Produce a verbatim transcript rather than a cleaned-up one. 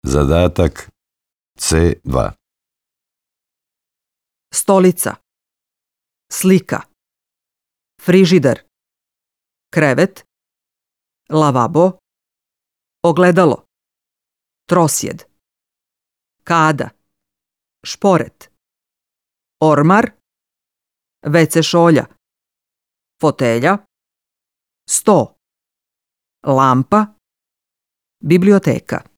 Zadatak C dva. Stolica, slika, frižider, krevet, lavabo, ogledalo, trosjed, kada, šporet, ormar, ve ce šolja, fotelja, sto, lampa, biblioteka.